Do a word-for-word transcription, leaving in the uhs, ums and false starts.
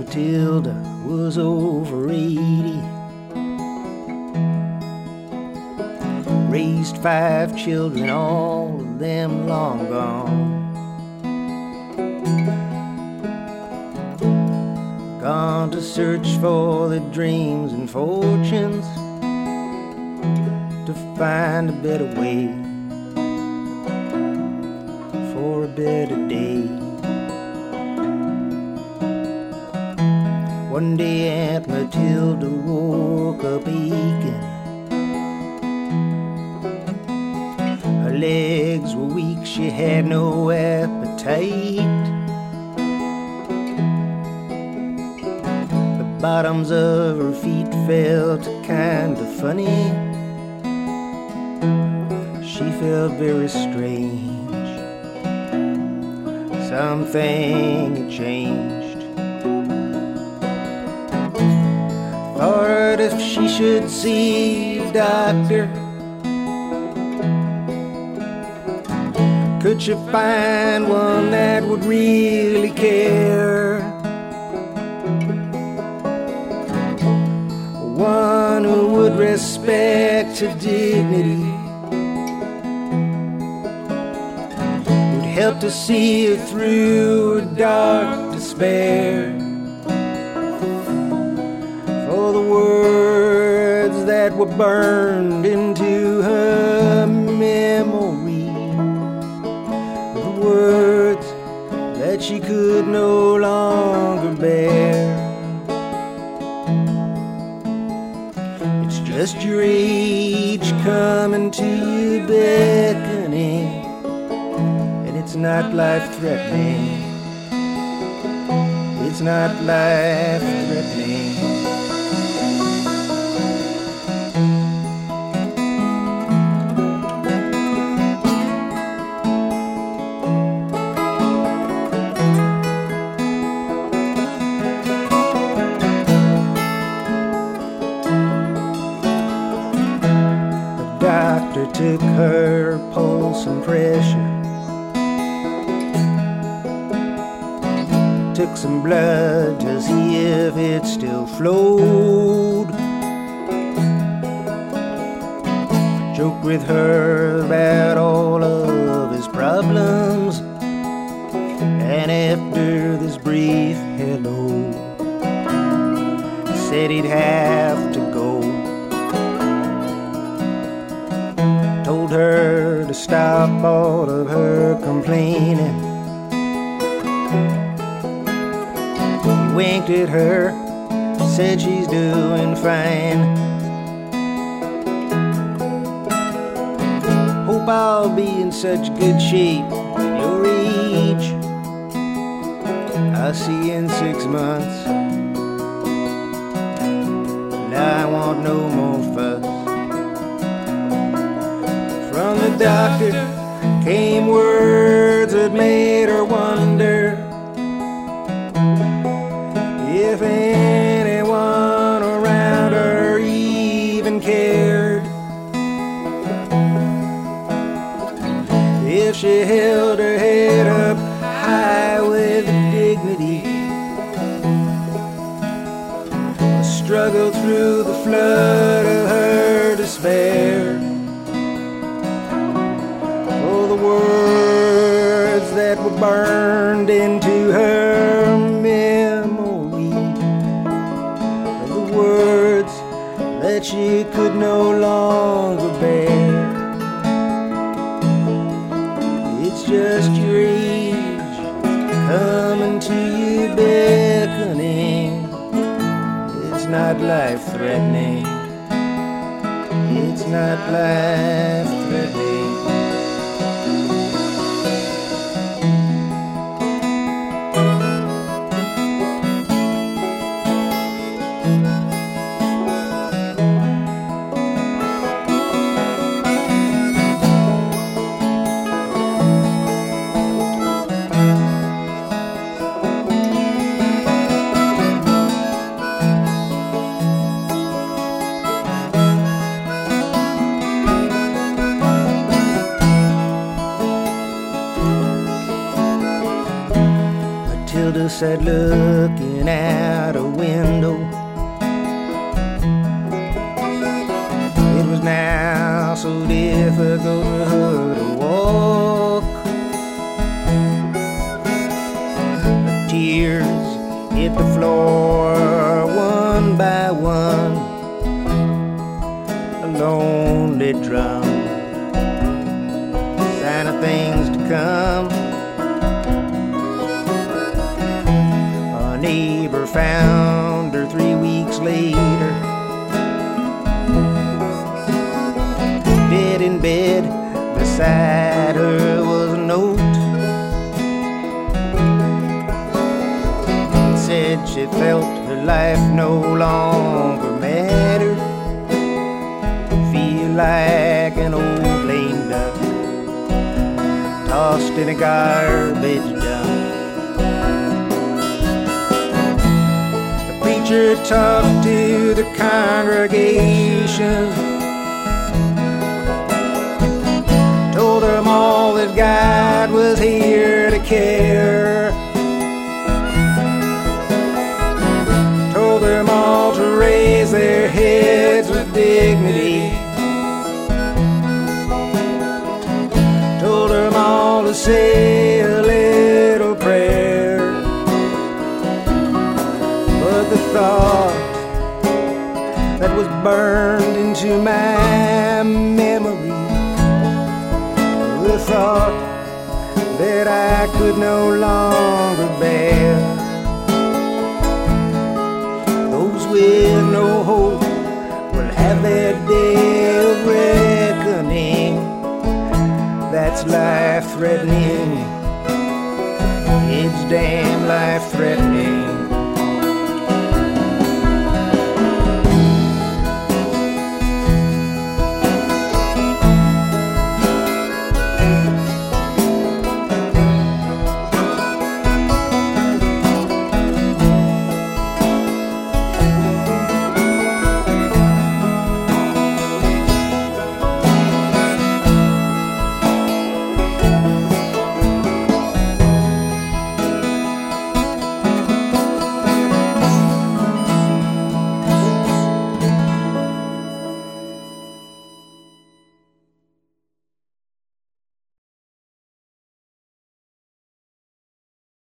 Matilda was over eighty. Raised five children, all of them long gone. Gone to search for their dreams and fortunes, to find a better way, for a better day. One day Aunt Matilda woke up aching. Her legs were weak, she had no appetite. The bottoms of her feet felt kinda funny. She felt very strange. Something had changed. Thought if she should see a doctor, could she find one that would really care? One who would respect her dignity, would help to see her through her dark despair. For the words that were burned into her memory, the words that she could no longer bear. It's just your age coming to you beckoning, and it's not life-threatening. It's not life-threatening. Doctor took her pulse and pressure, took some blood to see if it still flowed, joked with her about all of his problems, and after this brief hello, said he'd have to go. Told her to stop all of her complaining. He winked at her, said she's doing fine. Hope I'll be in such good shape at your age. I'll see you in six months. Now I want no more fuss. From the doctor came words that made her wonder if anyone around her even cared, if she held her head up high with dignity, or struggled through the flood of her despair. The words that were burned into her memory, the words that she could no longer bear. It's just your age coming to you beckoning. It's not life-threatening. It's not life-threatening. Matilda sat looking out a window. It was now so difficult for her to walk. The tears hit the floor one by one, a lonely drum, sign of things to come. A neighbor found her three weeks later, dead in bed. Beside her was a note. It said she felt her life no longer mattered. Feel like an old lame duck tossed in a garbage dump. The preacher talked to the congregation, told them all that God was here to care, told them all to raise their heads with dignity, told them all to say a little prayer. But the thought that was burned into my memory, the thought that I could no longer bear, those with no hope will have their day of reckoning. That's life-threatening. It's damn life-threatening.